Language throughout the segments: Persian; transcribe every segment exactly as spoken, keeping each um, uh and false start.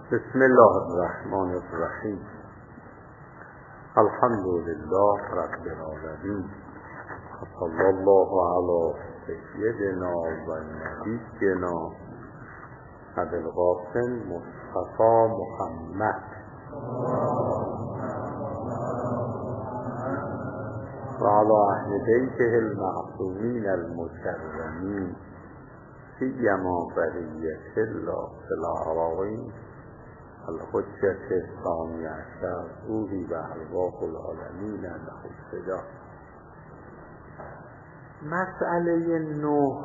بسم الله الرحمن الرحیم. الحمد لله رب العالمین. صلی الله علی سیدنا و نبینا ابی القاسم مصطفی محمد و علی اهل بیته المعصومین المکرمین سیما بقیة الله فی الأراضین الحجة الثانی عشر روحی و ارواح العالمین له الفدا. مسئله نه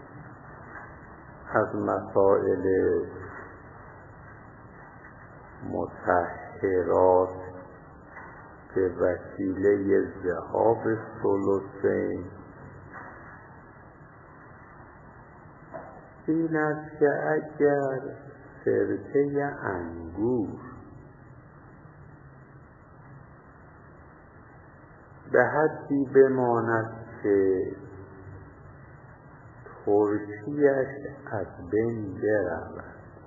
از مسائل مطهرات به وسیله ذهاب ثلثین این است که اگر سرکه انگور به حدی بماند که ترشیش از بین برود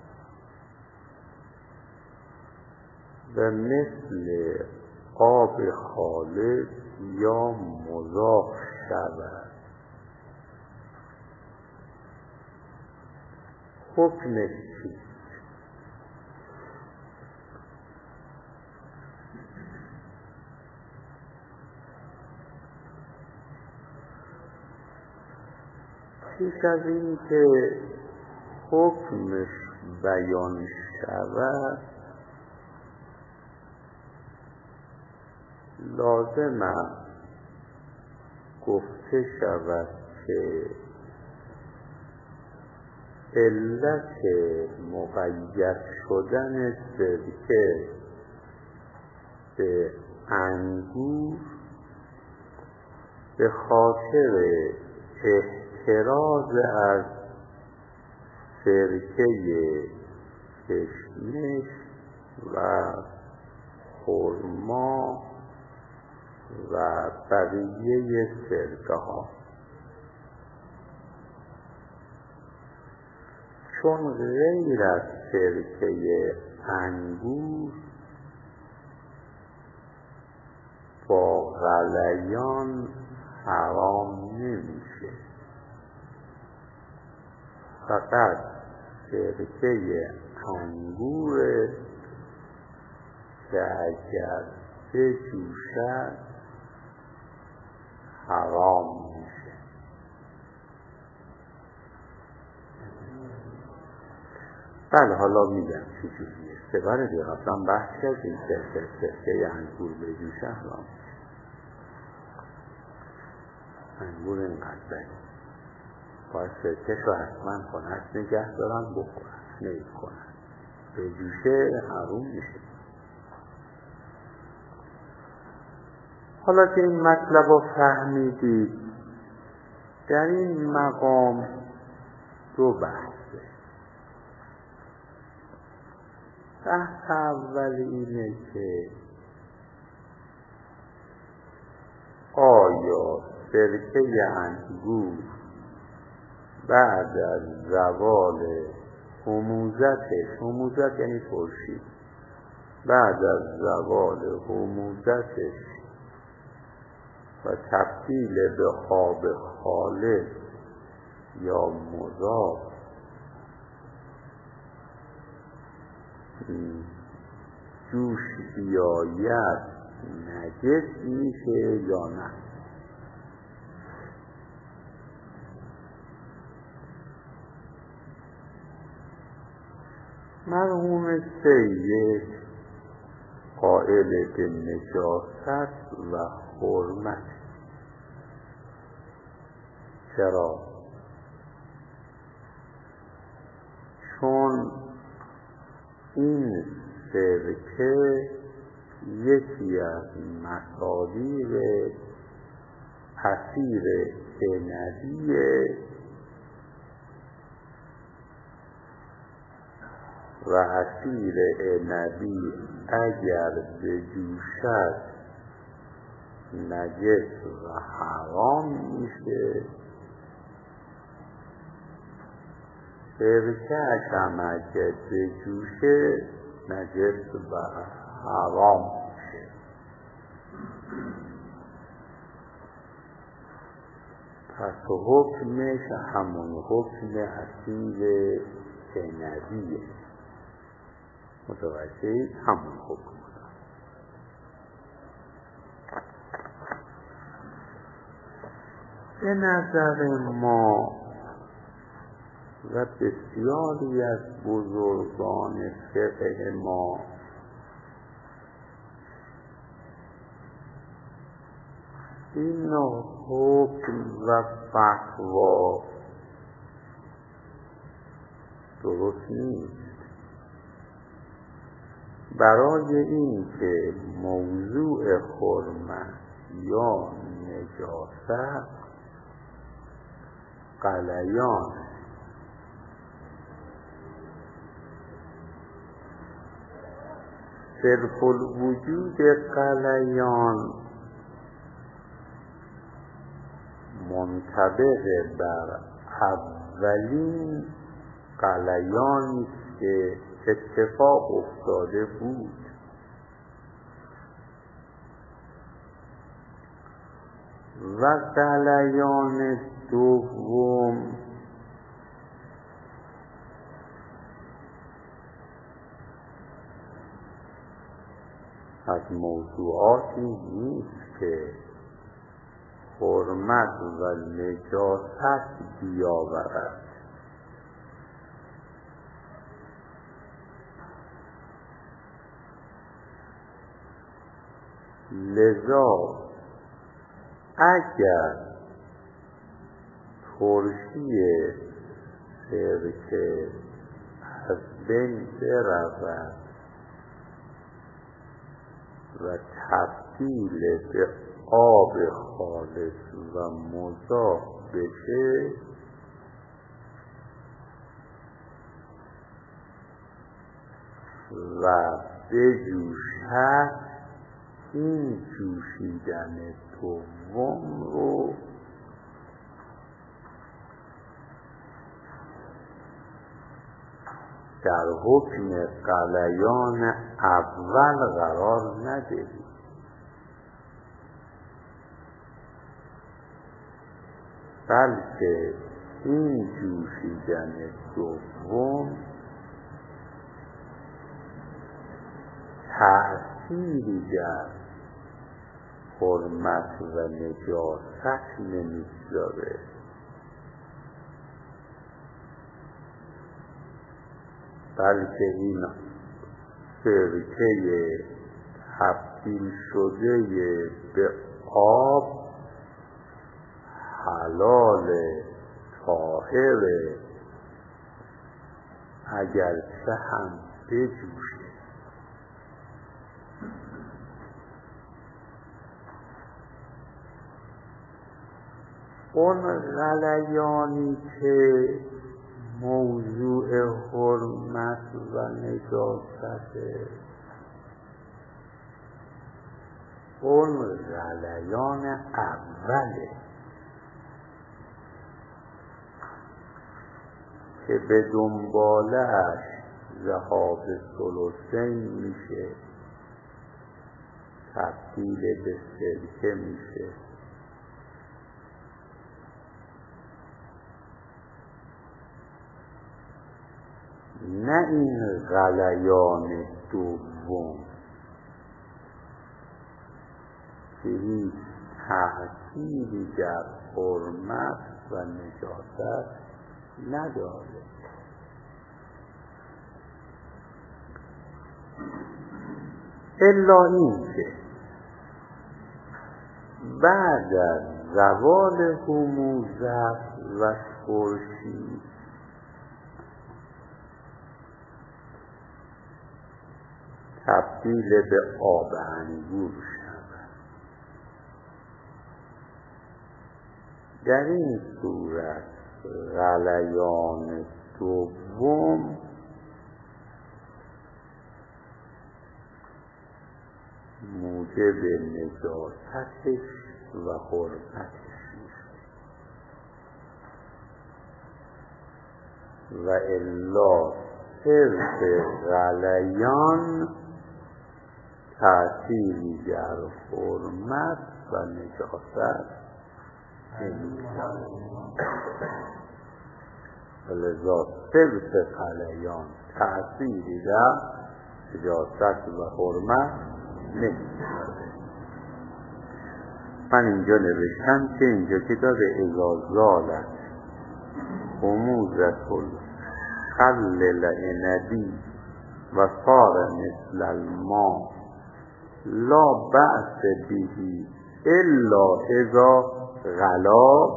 و مثل آب خالص یا مضاف شود، حکمش چیست؟ پیش از این که حکمش بیان شود لازم است گفته شود که علت مقید شدن سرکه به انگور به خاطر احتراز از سرکه کشمش و خرما و بقیه سرکه ها، چون غیر از سرکه انگور با غلیان حرام نمیشه. فقط سرکه انگور که اگر بجوشد حرام میشه. بله حالا میگم چجوریه. سباره دیگه اصلا بحث کردیم که سرکه انگور بجوشه حرام میشه. انگور اینقدر بگیم باید سرکش رو حتما خونش نگه دارن بخورن، نمی کنن به جوشه حروم میشه. حالا که این مطلب رو فهمیدید، در این مقام دو بحثه. بحث اول اینه که آیا سرکه انگور بعد از زوال حموضتش، حموضت یعنی ترشی، بعد از زوال حموضتش و تبدیل به آب خالص یا مضاف جوش بیاید نجس میشه یا نه؟ مرحوم سید قائل به نجاست و حرمت. چرا؟ چون این سرکه یکی از مصادیق عصیر عنبیه و عصیر عنبی اگر بجوشد نجس و حرام میشه. سرکه هم اگر بجوشه نجس و حرام میشه. پس حکمش همون حکم اصیل عنبیه. متوجه همون حکم. به نظر ما و بسیاری از بزرگان فقه ما این حکم و فتوا درست نیست. برای این که موضوع حرمت یا نجاست غلیان صرف الوجود غلیان منطبق بر اولین غلیانی که اتفاق افتاده بود و غلیان دوم از موضوعاتی نیست که حرمت و نجاست بیاورد. لذا اگر ترشی سرکه از بین برود و تبدیل به آب خالص و مضاف بشه، و بجوشد، این جوشیدن دوم رو در حکم غلیان اول قرار ندهید، بلکه این جوشیدن دوم تأثیری در حرمت و نجاست نمیگذاره، بلکه این سرکه تبدیل شده به آب حلال طاهر اگرچه هم بجوشه. اون غلیانی که موضوع حرمت و نجاست، اون غلیان اوله که به دنباله‌اش ذهاب ثلثین میشه، تبدیل به سرکه میشه، نه این غلیان دوم که هیچ تأثیری در حرمت و نجاست نداره. الا این که بعد از زوال رموزت و خورشید تبدیل به آب انگور شود، در این صورت غلیان دوم موجب نجاستش و حرمتش میشه، و الا حرص غلیان تأثیری در حرمت و نجاست نمی‌شود. لذا حرص غلیان تأثیری در نجاست و حرمت نمی‌شود. من اینجا نوشتم که اینجا کتاب اذا زالت غموضة الخل العنبی و صار مثل الماء لا بأس به الا اذا غلا.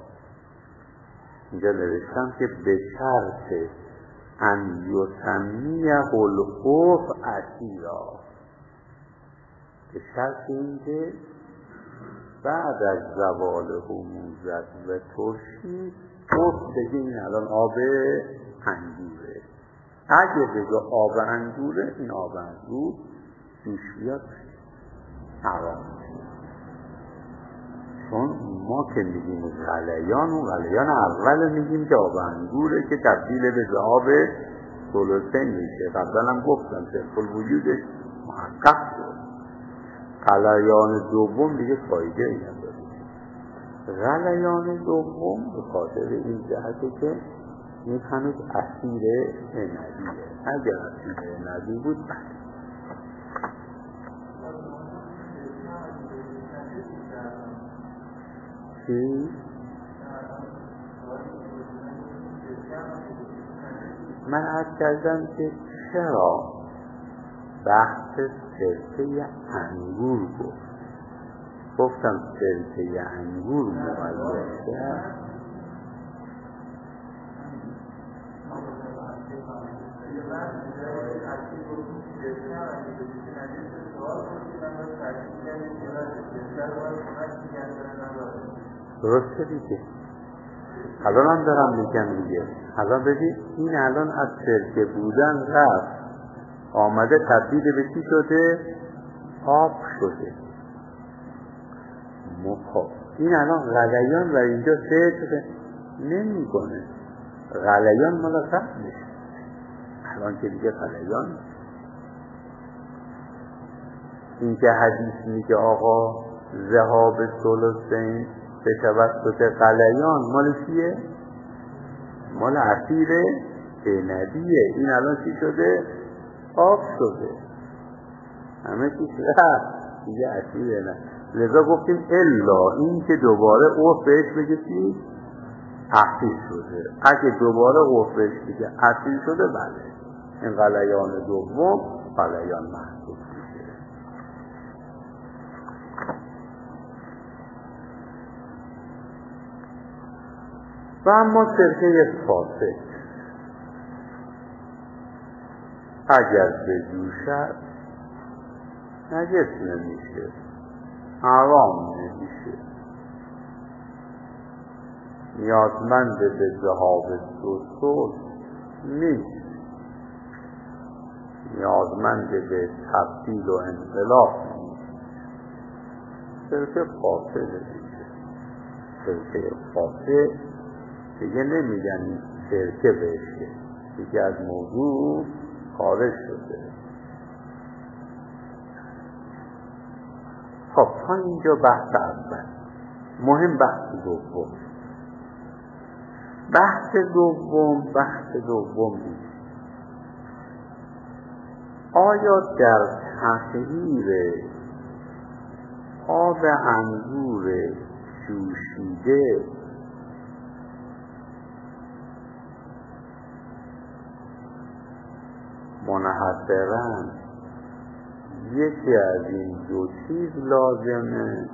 اینجا نوشتم که به شرط ان یسمیه العرف عصیرا، به شرط اینکه بعد از زوال غموضت و ترشی عرف بگه این الان آب انگوره. اگه بگه آب انگوره، این آب انگور جوش بیاد حرام. چون ما که میگیم غلیان و غلیان اول میگیم که آب انگوره که تبدیل به آب ثلثین میشه. قبلا هم گفتم صرف الوجودش محقق شد. غلیان دوم دیگه فایده ای نداره. غلیان دوم به خاطر این جهته که این هنوز اسیر عنبیه. اگر اسیر عنبی بود بله. چی؟ من عرض کردم که چرا بحث سرکه انگور گفت. گفتم سرکه انگور مغذیه. درسته دیگه. الان هم دارم میگم دیگه. الان ببین این الان از سرکه بودن رفت آمده تبدیل به چی شده؟ آب شده. مخاب این الان غلیان و اینجا سرکه نمی کنه. غلیان مالا قبلش. الان که دیگه غلیان این که حدیث میگه آقا ذهاب ثلثین به توسط غلیان مال چیه؟ مال عصیر عنبیه. این الان چی شده؟ آب شده. همه چی شده دیگه عصیر عنبی. لذا گفتیم الا این که دوباره عرف بهش بگه چی؟ عصیر شده. اگه دوباره عرف بهش بگه عصیر شده بله این غلیان دوم غلیان محسوب میشه. و اما سرکه فاسد اگر بجوشد نجس نمیشه، حرام نمیشه، نیازمند به ذهاب ثلث نیست، نیازمند به تبدیل و انقلاب نیست. سرکه فاسد میشه. سرکه فاسد دیگه نمیگن سرکه بشه، دیگه از موضوع خارج شده. خب تا اینجا بحث اول. مهم بحث دوم. بحث دوم بحث دوم نیست. آیا در تغییر آب انگور جوشیده منحصراً یکی از این دو چیز لازمه،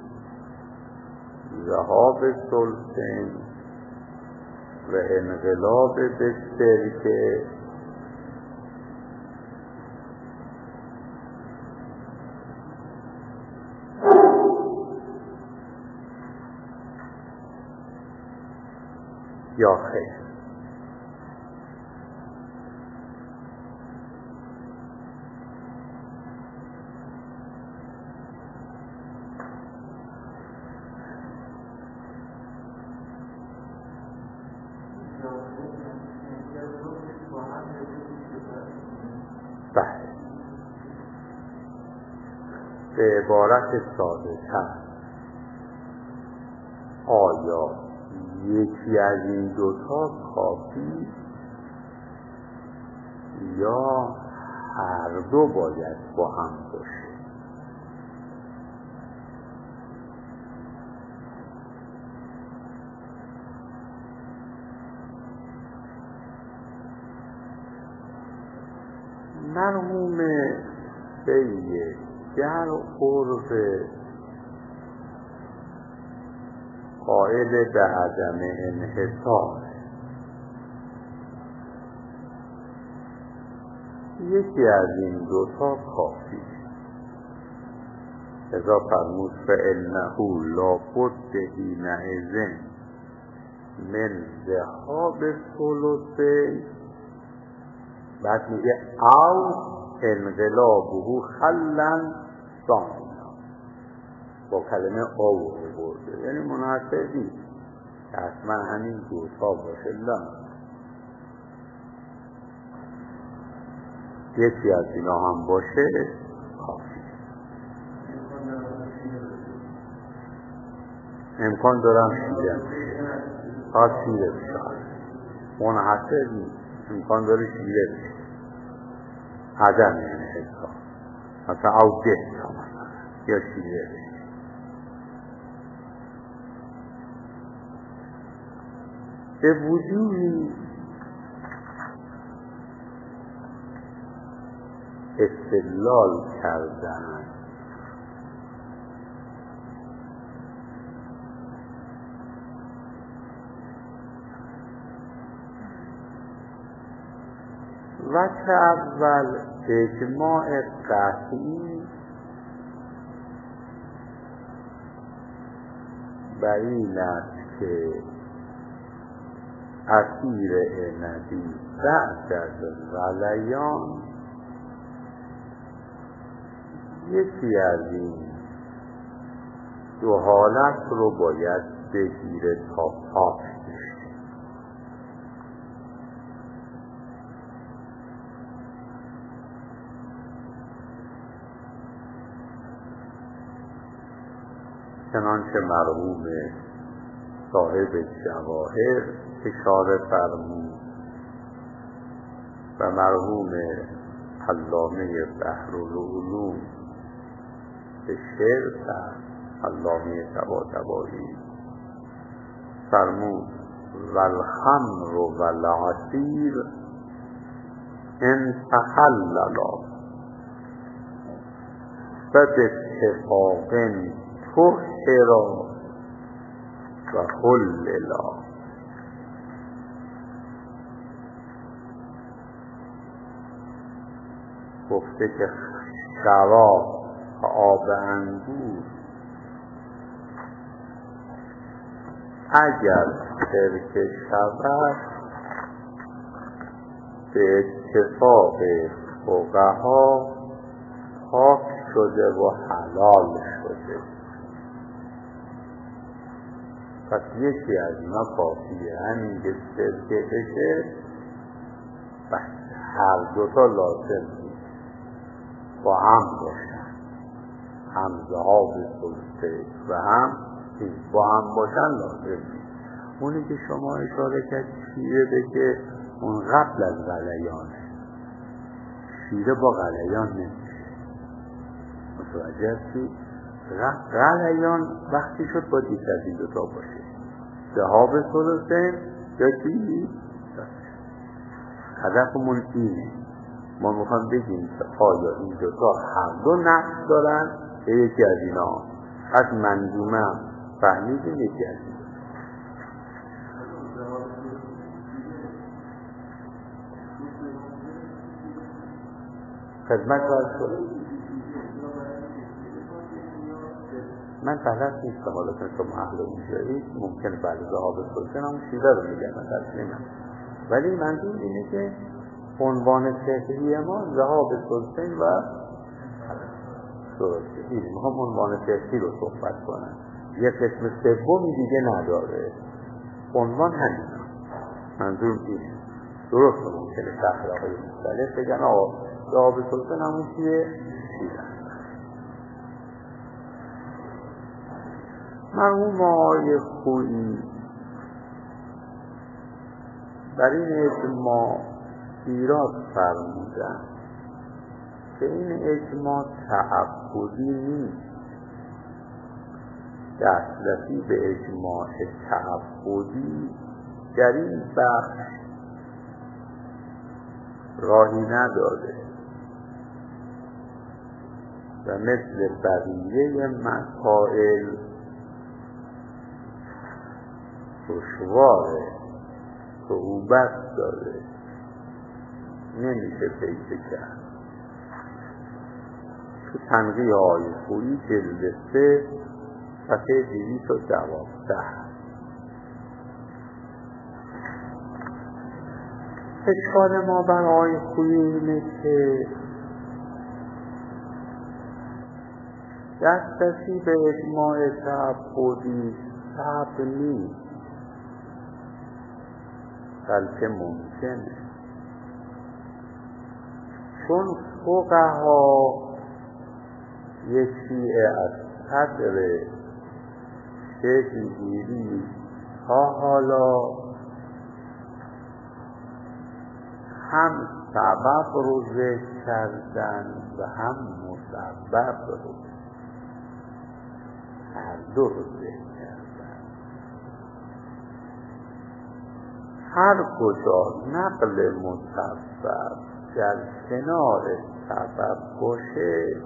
ذهاب ثلثین و انقلاب به سرکه، یا خیر؟ بله، به عبارت ساده تر، آیا یکی از این دوتا کافی یا هر دو باید با هم باشه؟ مرحوم سید در عرف قائل به عدم انحصار، یکی از این دوتا کافی. ازا فرمود فإنه لابد حینئذ من ذهاب ثلثین، بعد میگه او انقلابه خلا ثانیا، با کلمه او برده، یعنی مناسبی حتما همین دوتا باشه، نه یکی از اینا هم باشه کافی. امکان دارم شیره خواست شیره بشار منحصر نیست، امکان داره شیره بشه عدم انحصار، مثلا او ده یا شیره بشه. به وجودی استدلال کردن وجه اول اجماع قطعی بر این است که اسیر نبی بعد از غلیان یکی از این دو حالت رو باید بگیره تا پاک بشه. چنانچه مرحوم صاحب جواهر اشاره فرمود و مرحوم علامه بحرالعلوم به شعر کرد، علامه طباطبایی فرمود والخمر والعصیر ان تحللا فباتفاق طهرا و حللا. گفته که شراب و آب انگور اگر ترک شود به اتفاق فقها پاک شده و حلال شده. پس یکی از اینا کافیه، همین که ترکه بشه بس هر دوتا لازم نیست با هم باشن، هم ذهاب ثلثین و هم با هم باشن لازم نیست. اونی که شما اشاره کرد شیره بگه اون قبل از غلیانه، شیره با غلیان نمیشه، متوجه هستی؟ غلیان وقتی شد با دیگر از این دوتا باشه، ذهاب ثلثین یا چی؟ هدفمون اینه، ما میخوام بگیم آیا این دوتا هر دو نقص دارن یا یکی از اینا. از منظومه هم فهمیدیم یکی از اینا. خدمت باید شد. من بلد نیستم، حالا که شما اهل اونجایی ممکن بعد ذهاب ثلثین هم شیره رو میگن مثلا، ولی منظور اینه که عنوان فقهی ما ذهاب ثلثین و ثلثین، میخوام عنوان فقهی رو صحبت کنم، یه قسم سومی دیگه نداره، عنوان همین منظور اینه. درست ممکنه تحقیقات مختلف بگن آقا ذهاب سلطان همون چیه؟ شیرند. مرحوم آقای خویی در این اجماع ایراد فرمودن که این اجماع تعبدی نیست، دسترسی به اجماع تعبدی در این بخش راهی نداره و مثل بقیه مسائل دشواره، صعوبت داره، نمیشه پیدا کرد. تو تنقیح های خویی جلد سه صفحه دویست و دوازده اشکال ما بر آقای خویی اینه که دسترسی به اجماع تعبدی صعب نیست، بلکه ممکنه، چون فقها یک شیعه از صدر شیخ گیری تا حالا هم سبب رو ذکر کردن و هم مسبب رو، هر دو رو ذکر کردن. هر کجا نقل مسبب در کنار سبب باشه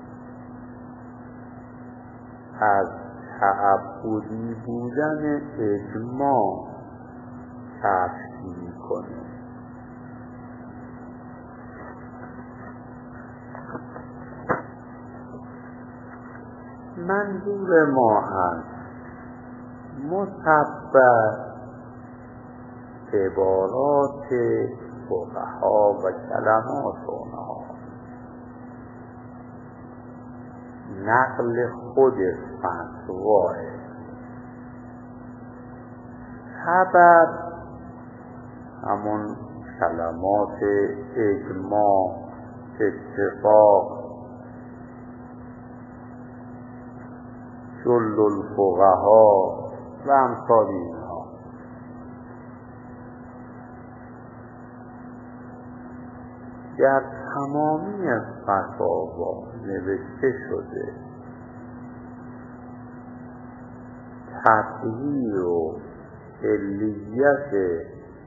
از تعبدی بودن اجماع کشف میکنه. منظور ما از مسبب عبارات فقها و کلمات اونها، نقل خود فتواه. سبب همون کلمات اجماع، اتفاق، جل الفقها و امثال اینها. در تمامی از فتاوا نوشته شده تطهیر و علیت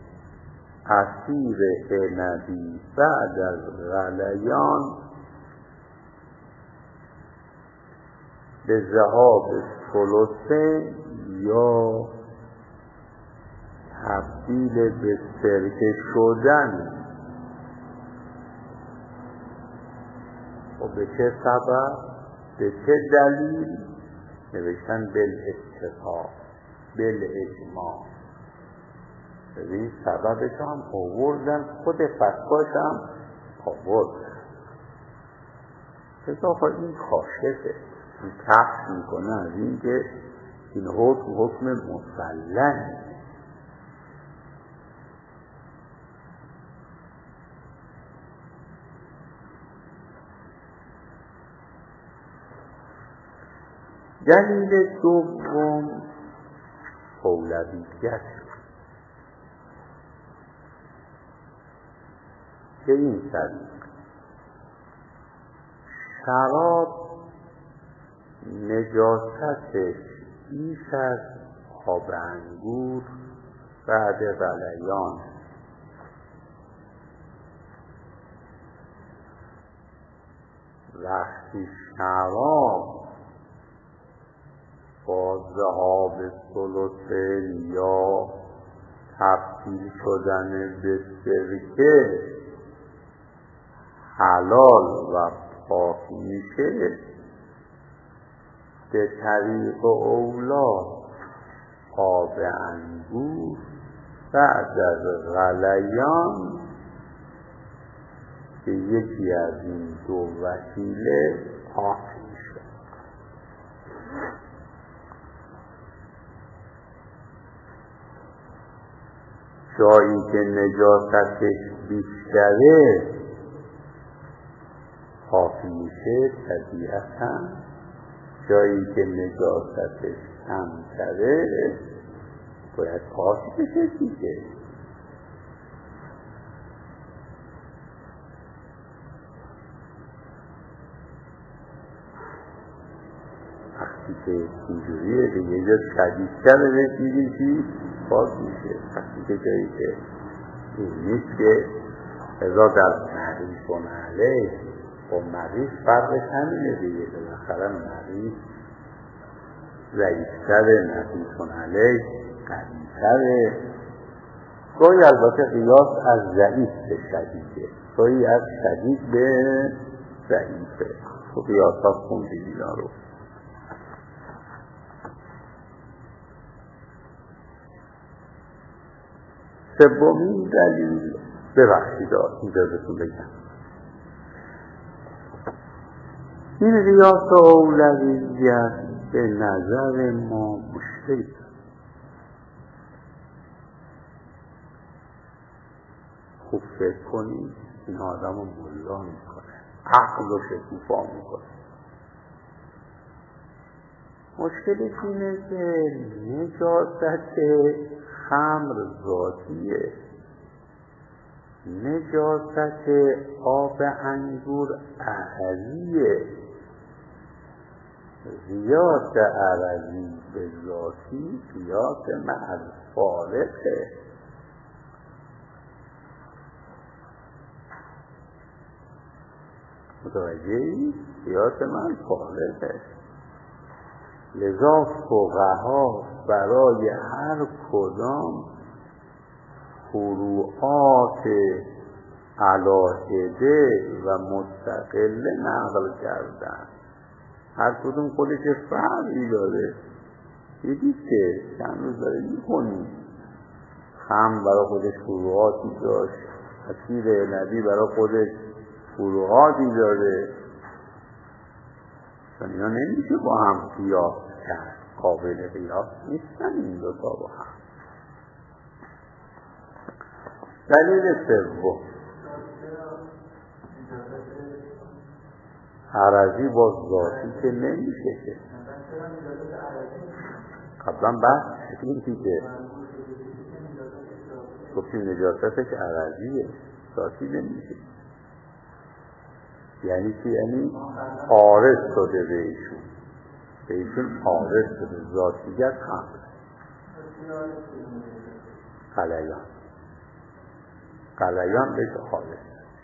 عصیر عنبی بعد از غلیان به ذهاب ثلثین یا تبدیل به سرکه شدن. و به چه سبب؟ به چه دلیل؟ نوشتن بالاتفاق، بالاجماع. ببین سببش هم آوردن، خود فتواش هم آوردن. اضافه این کاشفه، این کشف میکنه از این که این حکم حکم مسلمه. دلیل دوم اولویت که این طریق شراب نجاستش بیش از آب انگور بعد غلیان. وقتی شراب با ذهاب ثلثین یا تبدیل شدن به سرکه حلال و پاک میشه، به طریق اولا آب انگور بعد از غلیان که یکی از این دو وسیله پاک میشه. جایی که نجاستش بیشتره صافی میشه طبیعتاً جایی که نجاستش کمتره باید پاک بشه دیگه. وقتی که اینجوریه دیگه جا شدیدتر بهش میگیم چی؟ پاک میشه. وقتی که جایی که این نیست که ازا در محریف و محله و محریف فرقش همینه دیگه. بالاخره محریف ضعیفتره، محریف و محله قویتره. گاهی البته قیاس از ضعیف به شدیده، گاهی از شدید به ضعیفه. تو قیاسات خوندید اینا رو. سومین دلیل، ببخشید اینجا بهتون بگم، این قیاس اولویت به نظر ما مشکلی. خوب فکر کنید، این آدم رو ملا میکنه، عقل رو شکوفا میکنه. مشکلش اینه که نجاست خمر ذاتیه، نجاست آب انگور احدیه. قیاس عرضی به ذاتی قیاس محض فارقه. متوجهی؟ قیاس محض فارقه. لذا فقها برای هر کدام فروعات علاهده و مستقل نقل کردن. هر کدوم خودش فرقی داره. دیدید که چند روز داره میکنیم. خم برای خودش فروعاتی داشت، عصیر نبی برای خودش فروعاتی داره. چون اینا نمیشه با هم قیاس کرد، قابل قیاس نیستن این دو تا با هم. دلیل سوم، عرضی با ذاتی که نمیشه که. قبلا بحث شکلی که گفتیم نجاستش عرضیه، ذاتی نمیشه. یعنی چی؟ یعنی عارض شده به ایشون، به ایشون عارض شده، ذاتیت خمر قلیان قلیان بهش عارض.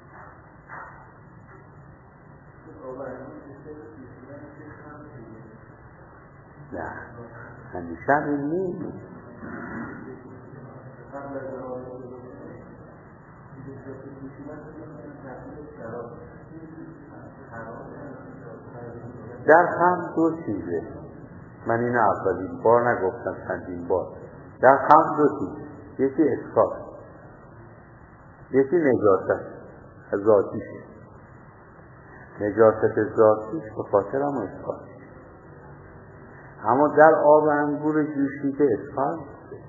نه همیشه این نیست. در خمر دو چیزه، من این اولین بار نگفتم، چندین بار. در خمر دو چیزه، یکی اسکار، یکی نجاست ذاتیشه. نجاست ذاتیش به خاطر هم اسکار، اما در آب انگور جوشی که اسکار نیست.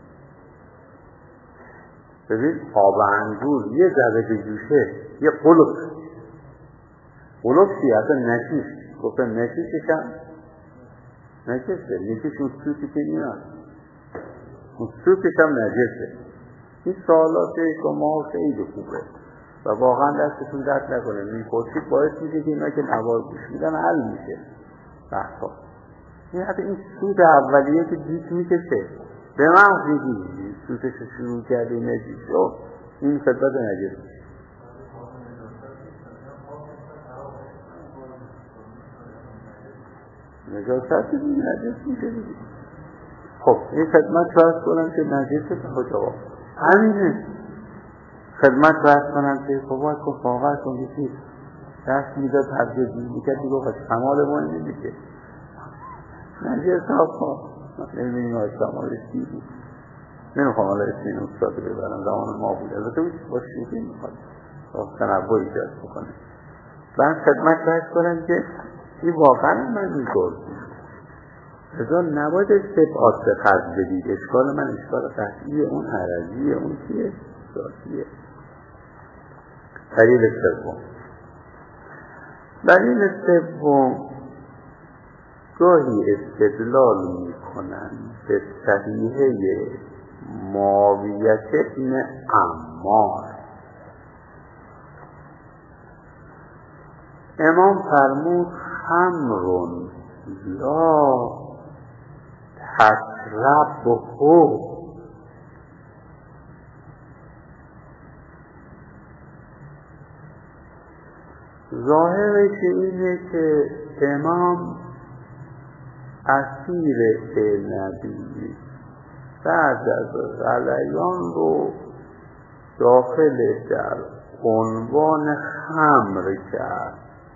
ببین آب انگور یه ذره به جوشه یه قلوب قلوب سیاست نشیش، گفتم نشیشش هم نجسه، نشیش اون سوتی که میاد، اون سوتش هم نجسه. این سوالات شما خیلی خوبه و واقعا دستتون درد نکنه. میپرسید باعث میشه که اینا که نوار گوش میدن حل میشه بحثا. این حتی این سوت اولیه که دیت میکشه به محض میگی سوتش شروع کرده نجیس رو، این خدمت نجس میشه. نجاست دیگه نجس میشه دیگه. خب این خدمت فرض کنم که نجسه که جواب همینه. خدمت فرض کنم که خواهد کن خواهد کن کسی دست میداد تبجیز میکرد دیگه خواهد کمال ما نمیشه نجس ها. نمیدونیم های کمالش کی بود، نمیخوام حالا اسم این استاد ببرم، زمان ما بود از تو با شوخی میخواد تنوع ایجاد بکنه. من خدمت فرض کنم که این واقعا من میگرد ازا نباید استبعاد به خرج بدید. اشکال من اشکال قطعیه، اون عرضیه، اون چیه؟ ذاتیه. دلیل سوم، دلیل سوم، گاهی استدلال میکنند به صحیحه معاویه ابن عمار. امام فرمود خمر لا تشربه. ظاهرش اینه که امام اسیر نبی بعد از غلیان رو داخل در عنوان خمر کرد.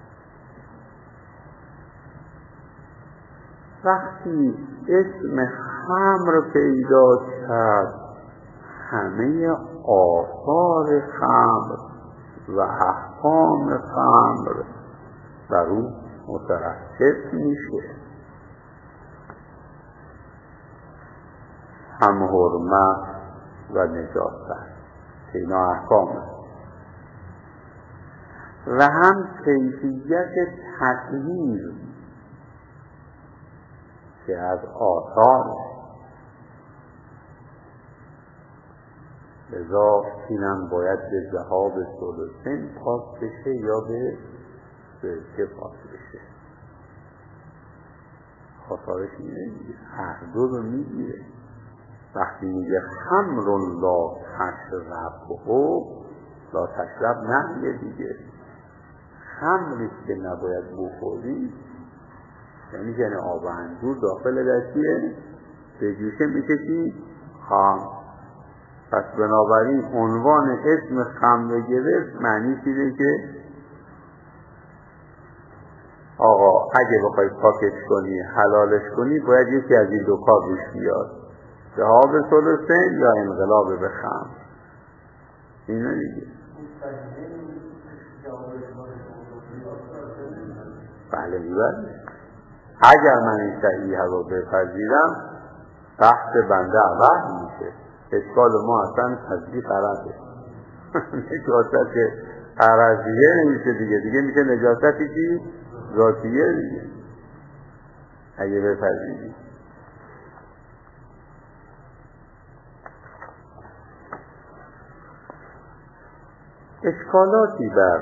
وقتی اسم خمر پیدا کرد، همه آثار خمر و احکام خمر بر اون مترتب میشه، هم حرمت و نجاست که اینا احکامه و هم کیفیت تطهیر که از آثار. لذا اینم باید به ذهاب ثلثین پاس بشه یا به سرکه پاس بشه. آثارش اینه هر دو رو میگیره. وقتی میگه خمر لا تشربه، لا تشرب نمیگه دیگه، خمری که نباید بخوری، یعنی یعنی آب و انگور داخل در چیه؟ به جوشه میشه چی؟ خمر. پس بنابراین عنوان اسم خمر گرفت معنی چیزه که آقا اگه بخوای پاکش کنی حلالش کنی باید یکی از این دو کار روش بیاد، ذهاب ثلثین یا انقلاب به خمر. اینو دیگه بله میبرده. اگر من این صحیحه رو بپذیرم بحث بنده عوض میشه. اشکال ما اصلا تجدید عرضه نجاست عرضیه نمیشه دیگه، دیگه میشه نجاستی که ذاتیه دیگه اگه بپذیریم. اشکالاتی بر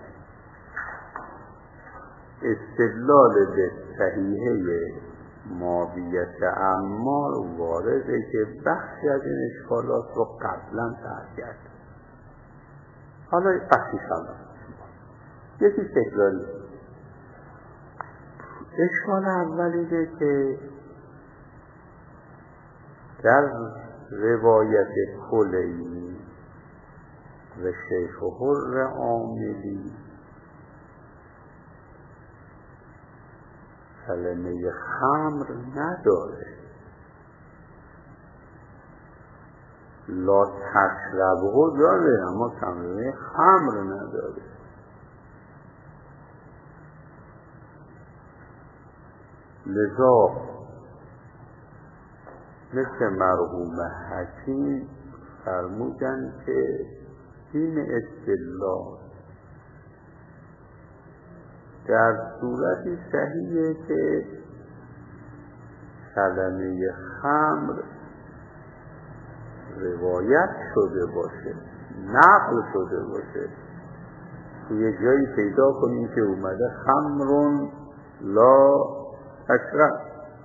استدلال به صحیحه معاویه عمار وارده که بخشی از این اشکالات رو قبلا طرح کرد. حالا بخشی سلام یکی تکراری. اشکال اولیه که در روایت کلینی و شیخ حر عاملی کلمه خمر نداره، لا تشربه داره اما کلمه خمر نداره. لذا مثل مرحوم حکیم فرمودن که این استدلال در صورتی صحیحه که کلمه خمر روایت شده باشه، نقل شده باشه. توی جایی پیدا کنیم که اومده خمرون لا تشرب.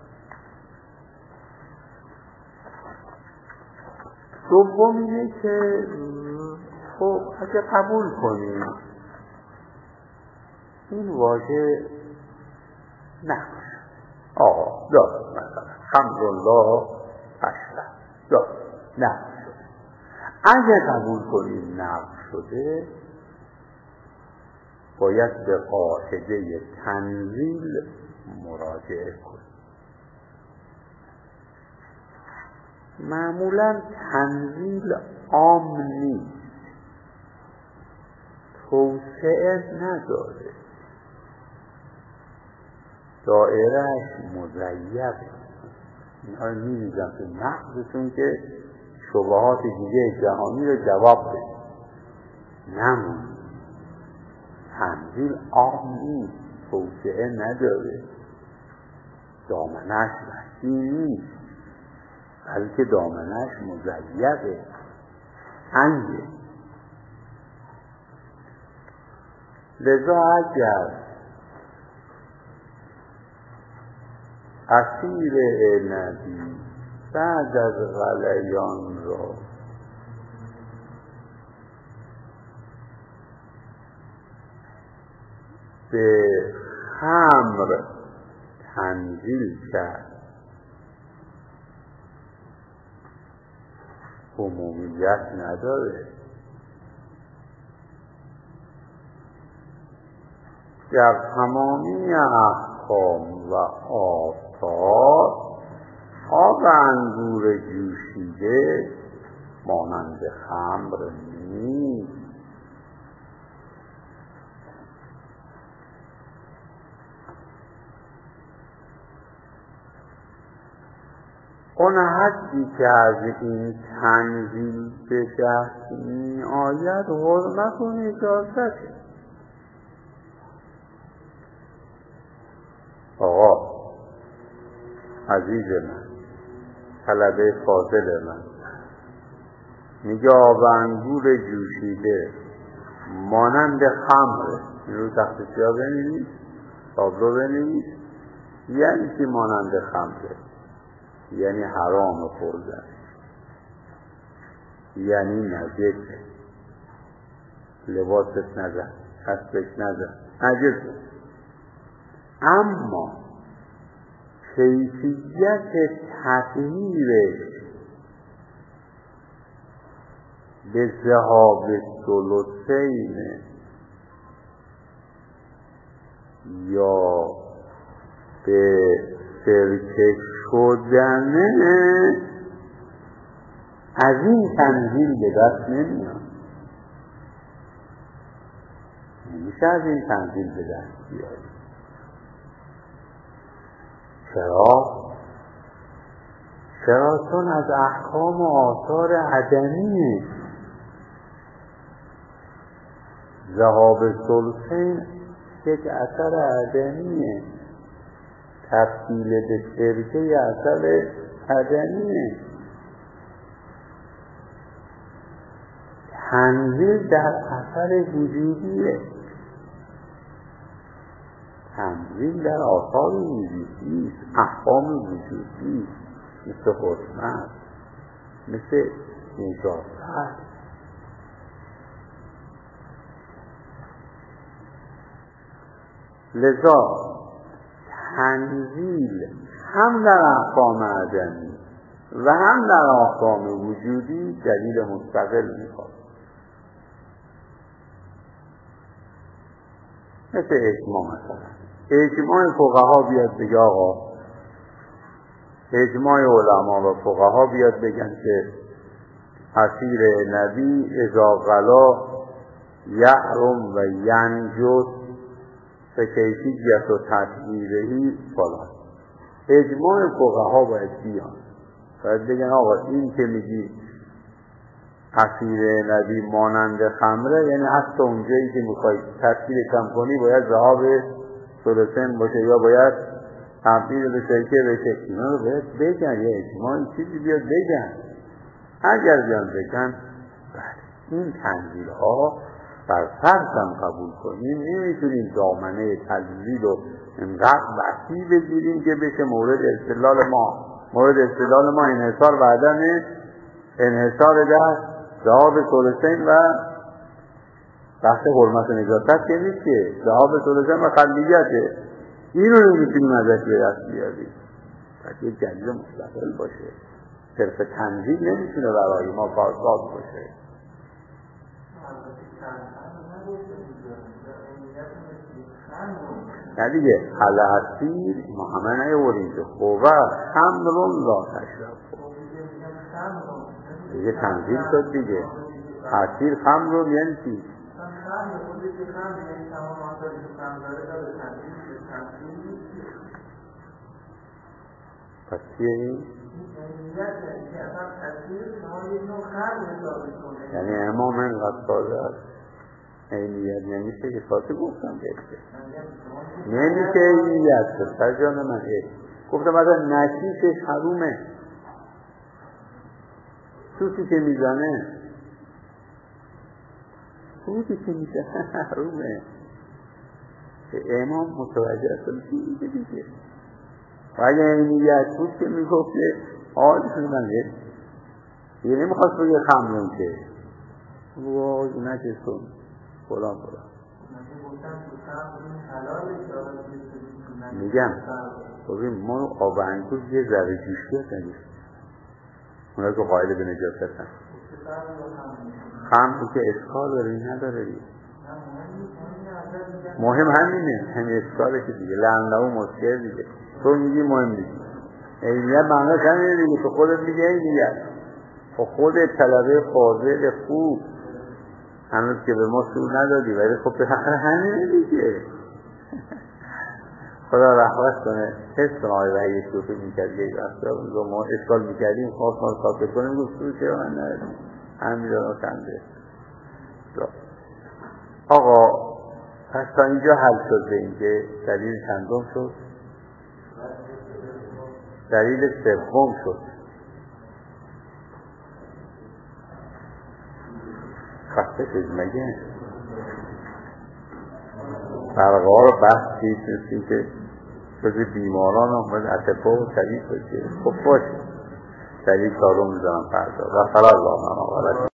دوم اینه که خب اگه قبول کنیم این واژه نقل آقا داره، مثلا خمر لا تشرب داره نقل شده. اگه قبول کنیم نقل شده باید به قاعده تنزیل مراجعه کنیم. معمولا تنزیل عام نیست، توسعه نداره، دائرهش مضیقه. اینها رو می‌ریزم تو مغزتون که شبهات دیگه جهانی رو جواب بده. نمون تنزیل عام نیست، توسعه نداره، دامنش وسیع نیست، بلکه دامنش مضیقه، تنگه. لذا اگر اسیر نبی بعد از غلیان را به خمر تنزیل کرد، عمومیت نداره. در تمامی احکام و آثار آب انگور جوشیده مانند خمر نیست. اون حدی که از این تنزیل به دست می آید حرمت و نجاسته. آقا عزیز من، طلبه فاضل من، میگه آب انگور جوشیده مانند خمره. این رو تخت سیاه بنویس، تابلو بنویس. یعنی که مانند خمره، یعنی حرام خوردن، یعنی نجسه، لباسش نزن، کسبش نزن، نجسه. اما کیفیت تطهیرش به ذهاب ثلثین یا به سرکه شدنه از این تنزیل به دست نمیاد. نمیشه از این تنزیل به دست بیاد. چرا؟ چرا؟ چون از احکام و آثار عدمیه. ذهاب ثلثین یک اثر عدمیه، تبدیل به سرکه اثر عدمیه. تنزیل در اثر وجودیه، تنزیل در آثار وجودی، احکام وجودی، مثل حرمت، مثل نجاست. لذا تنزیل هم در احکام عدمی و هم در احکام وجودی دلیل مستقل میخواد. مثل اجماع مثلا، اجماع فقها بیاد بگه آقا، اجماع علما و فقها بیاد بگن که اسیر نبی اذا غلا یحرم و ینجس فکیفیت و تطهیرهی فلان. اجماع فقها باید بیان، باید بگن آقا این که میگی اسیر نبی مانند خمره، یعنی حتی اونجایی که میخوای تطهیر کم کنی باید ذهاب ثلثین باشه یا باید تبدیل به سرکه بشه. اینا رو باید بگن، یا اجماع چیزی بیاد بگن. اگر بیان بگن این تنزیل ها بر فرض هم قبول کنیم، نمیتونیم دامنه تنزیل رو انقدر وسیع بگیریم که بشه مورد استدلال ما. مورد استدلال ما انحصار و عدم انحصار در ذهاب ثلثین و بحث حرمت و نجاست که نیست، که ذهاب ثلثین و خلیته. این رو نمیتونیم ازش به دست بیاریم. باید یک دلیل مستقل باشه. صرف تنزیل نمیتونه برای ما کارساز باشه. نه دیگه حل اسیر ما همه نیوریم که خوبه خمرون لا تشرب دیگه تنزیل شد دیگه. اسیر خمرون یعنی چی؟ پس چیه این؟ یعنی امام اینقدر ساده است عینیت نمیشه که ساعت گفتم بهشه نمیشه عینیت سر جان من گفتم اگر نشیشش حرومه سوسی که میزنه سوسی که میزنه حرومه امام متوجه اصلا چی میگه دیگه و اگه عینیت بود که میگفت که آقایشون من یه نمیخواست بگه خمرون که بگو آقای نجسون فلان فلان میگم ببین ما آب انگور یه ذره جوشیت ندیست اونا که قائل به نجاست هستن خمر که اشکال داره این نداره دیگه مهم همینه همین اشکاله که دیگه لعنه و مشکل دیگه تو میگی مهم نیست عینیت معنیش همینه دیگه تو خودت میگه عینیت خب خودت طلبه فاضل خوب هنوز که به ما سور ندادی ولی خب به حق همینه دیگه خدا رحمت کنه حس کنه آقای وحید شوخی میکرد یه وقتا ما اشکال میکردیم خواست ما ثابت کنیم گفت سور چرا من ندادیم همین دارم کنده آقا پس تا اینجا حل شد به اینکه دلیل چندم شد دلیل سوم شد خسته شد مگه برقا رو بحث چیز نسیم که جزی بیماران آمد اتفا و طبیب باشه خب باشه دلیل چارو میزنم فردا و فرار الله